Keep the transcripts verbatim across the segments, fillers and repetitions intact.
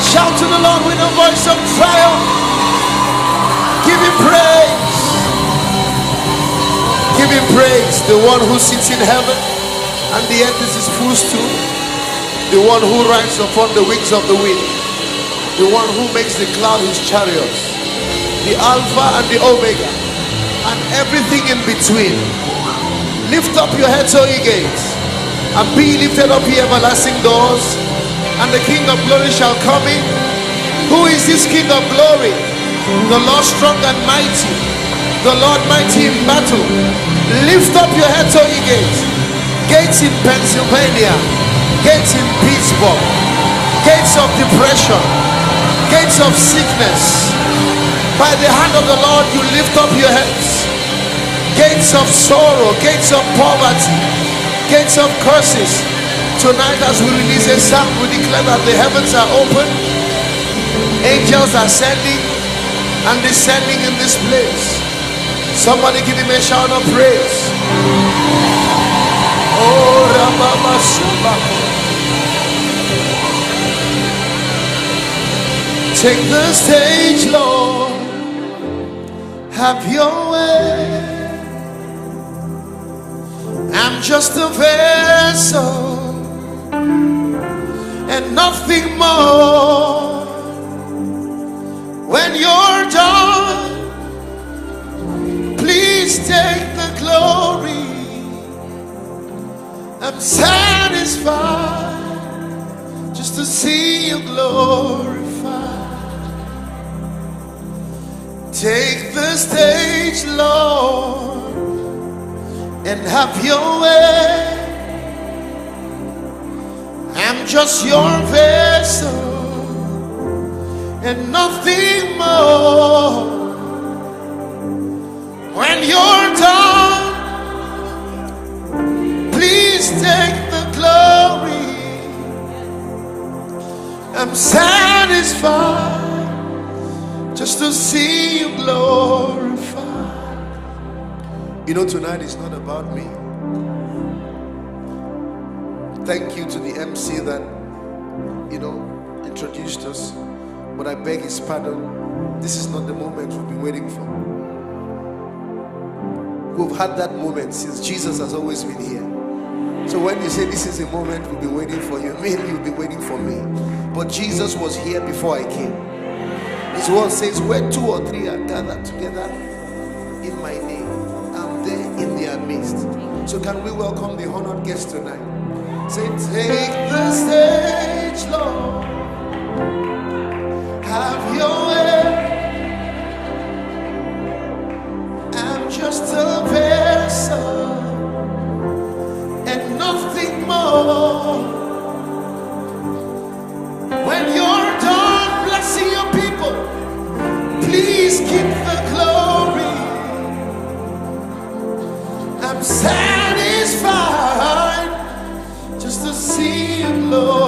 Shout to the Lord with a voice of triumph. Give him praise. Give him praise. The one who sits in heaven and the earth is his footstool. The one who rides upon the wings of the wind. The one who makes the cloud his chariots. The Alpha and the Omega and everything in between. Lift up your heads, O ye gates, and be lifted up, ye everlasting doors, and the King of glory shall come in. Who is this King of glory? The Lord strong and mighty, the Lord mighty in battle. Lift up your heads, O ye gates. Gates in Pennsylvania, gates in Pittsburgh, gates of depression, gates of sickness. By the hand of the Lord you lift up your heads. Gates of sorrow, gates of poverty, gates of curses. Tonight as we release a sound, we declare that the heavens are open. Angels are ascending and descending in this place. Somebody give him a shout of praise. Oh, Rababa Shaba. Take the stage, Lord. Have your way. I'm just a vessel and nothing more. When you're done, please take the glory. I'm satisfied just to see you glorified. Take the stage, Lord, and have your way. I'm just your vessel and nothing more. When you're done, please take the glory. I'm satisfied just to see you glorified. You know, tonight is not about me. Thank you to the M C that, you know, introduced us. But I beg his pardon. This is not the moment we've been waiting for. We've had that moment since Jesus has always been here. So when you say this is a moment we've been waiting for you, maybe you've been waiting for me. But Jesus was here before I came. His word says, where two or three are gathered together in my name, I'm there in their midst. So can we welcome the honored guest tonight? Say, take the stage, Lord. Have your way. I'm just a vessel and nothing more. When you're done blessing your people, please keep the glory. I'm satisfied just to see you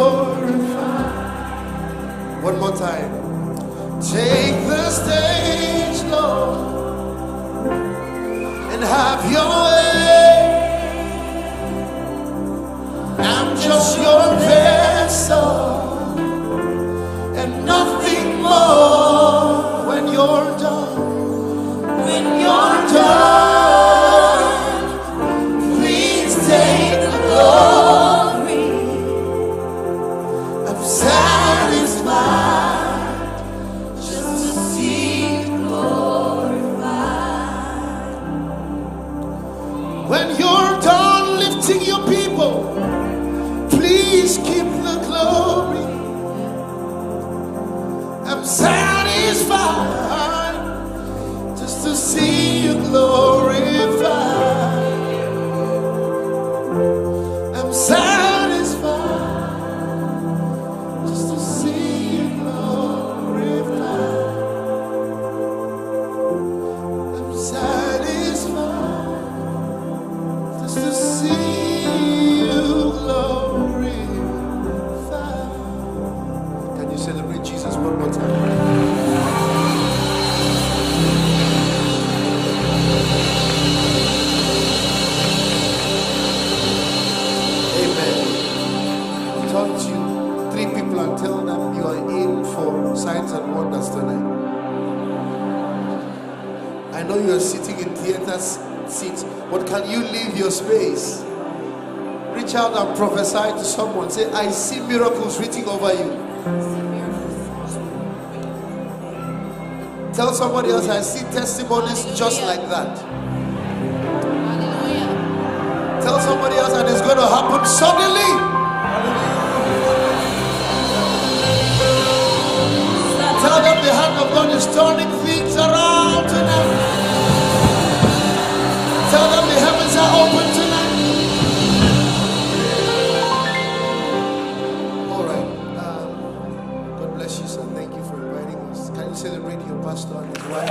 glorified. One more time. Take the stage, Lord, and have your way. I'm just your vessel and nothing more. When you're done, when you're done, please take the glory. I'm satisfied just to see you glorified. When you're done lifting your people, please keep the glory. I'm satisfied just to see you glorified. I'm satisfied just to see you glorified. I'm satisfied just to see you glorified. Can you celebrate Jesus one more time? three people and tell them you are in for signs and wonders tonight. I know you are sitting in theater seats, but can you leave your space? Reach out and prophesy to someone. Say, I see miracles written over you. Tell somebody else, I see testimonies just like that. Tell somebody else, and it's going to happen suddenly. Tell them the hand of God is turning things around tonight. Tell them the heavens are open tonight. All right. Um, God bless you, sir. Thank you for inviting us. Can you celebrate your pastor and his wife?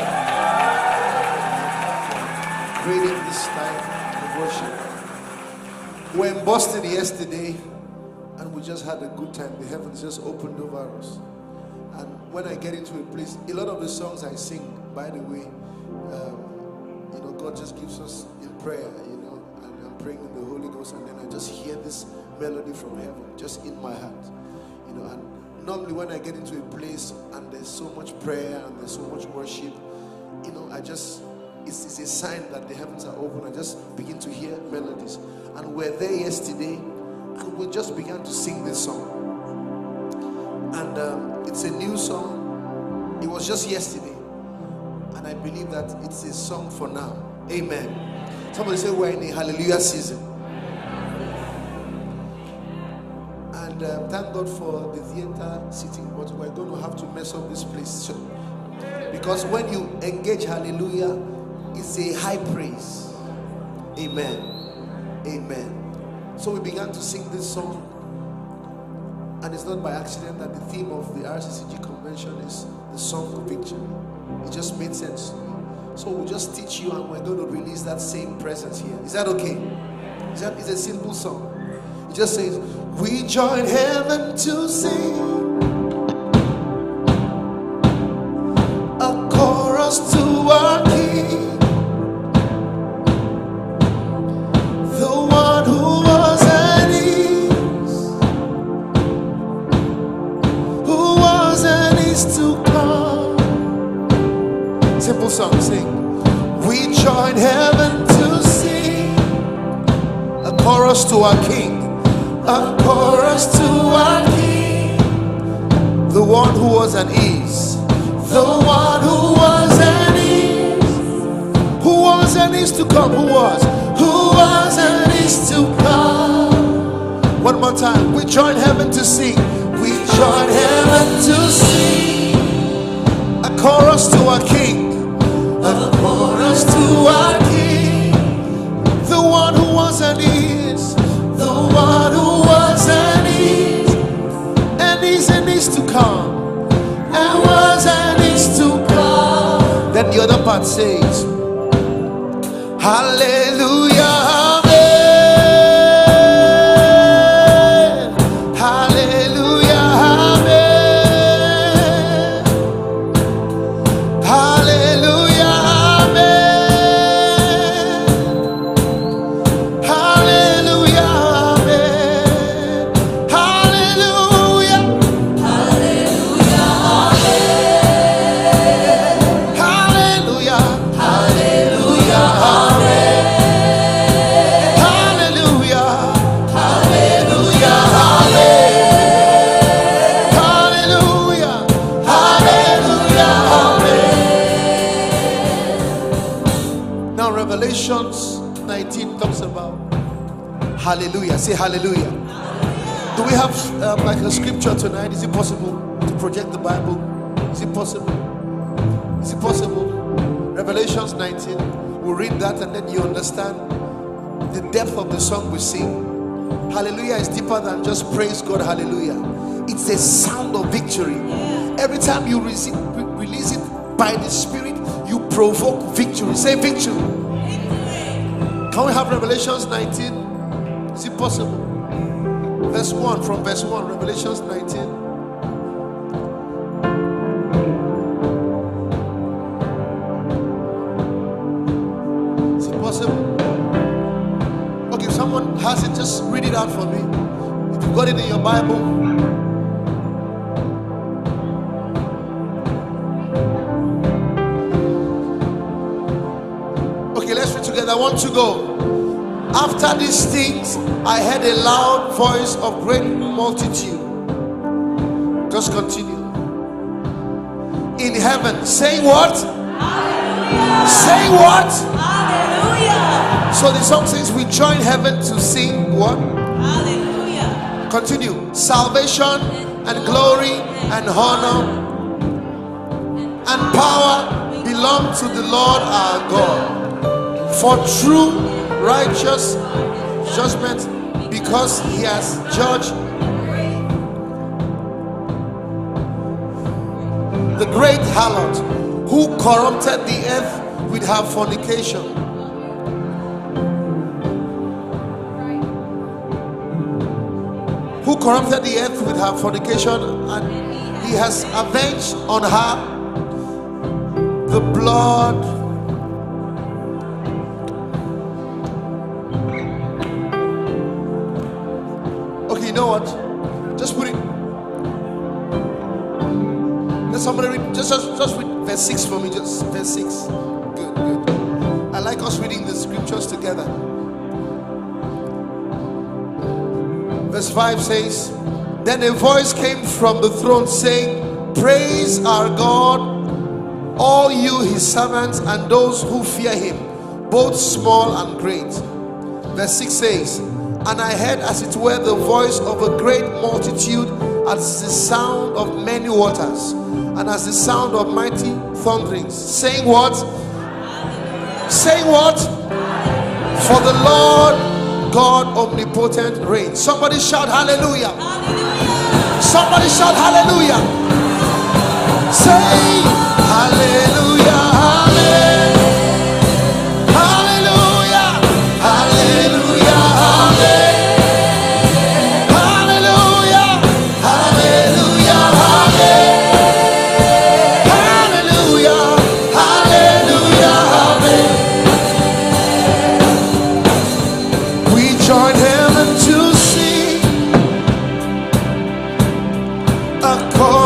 Creating this time of worship. We were in Boston yesterday, and we just had a good time. The heavens just opened over us. And when I get into a place, a lot of the songs I sing, by the way, um, you know, God just gives us in prayer, you know, and I'm praying in the Holy Ghost, and then I just hear this melody from heaven, just in my heart, you know. And normally when I get into a place and there's so much prayer and there's so much worship, you know, I just, it's, it's a sign that the heavens are open. I just begin to hear melodies. And we were there yesterday, and we just began to sing this song. And um, it's a new song. It was just yesterday, and I believe that it's a song for now. Amen. Somebody say we're in a hallelujah season. And um, thank God for the theater sitting, but we're going to have to mess up this place, because when you engage hallelujah, it's a high praise. Amen. Amen. So we began to sing this song, and it's not by accident that the theme of the R C C G convention is the song of victory. It just made sense to me. So we'll just teach you, and we're going to release that same presence here. Is that okay? Is that, it's a simple song. It just says, we join heaven to sing a chorus to our King. To come. Simple song, sing. We join heaven to sing a chorus to our King, a chorus to our King, the one who was and is, the one who was and is, who was and is to come, who was, who was and is to come. One more time. We join heaven to sing. We join heaven to sing a chorus to our King, a chorus to our King, the one who was and is, the one who was and is, and is and is to come, and was and is to come. Then the other part says, hallelujah. nineteen talks about hallelujah. Say hallelujah. Do we have um, like a scripture tonight? Is it possible to project the Bible? Is it possible? Is it possible? Revelations nineteen. We'll read that, and then you understand the depth of the song we sing. Hallelujah is deeper than just praise God. Hallelujah. It's a sound of victory. Every time you release it by the Spirit, you provoke victory. Say victory. Can we have Revelations nineteen? Is it possible? Verse one, from verse one, Revelations nineteen. Is it possible? Okay, if someone has it, just read it out for me. If you've got it in your Bible, said, I want to go. After these things, I heard a loud voice of great multitude. Just continue. In heaven, saying what? Hallelujah. Saying what? Hallelujah. So the song says we join heaven to sing what? Hallelujah. Continue. Salvation and glory and honor and power belong to the Lord our God. For true righteous judgment, because he has judged the great harlot who corrupted the earth with her fornication. Who corrupted the earth with her fornication, and he has avenged on her the blood okay, you know what? Just put it. Let somebody read. Just, just, just read verse six for me. Just verse six. Good, good. I like us reading the scriptures together. Verse five says, then a voice came from the throne saying, praise our God, all you his servants and those who fear him, both small and great. Verse six says, and I heard as it were the voice of a great multitude, as the sound of many waters, and as the sound of mighty thunderings, saying what? Saying what? For the Lord God omnipotent reigns. Somebody shout hallelujah. Hallelujah. Somebody shout hallelujah. Say hallelujah. Hallelujah. Hallelujah. Hallelujah. Hallelujah. Hallelujah. Hallelujah. We join heaven to sing a chorus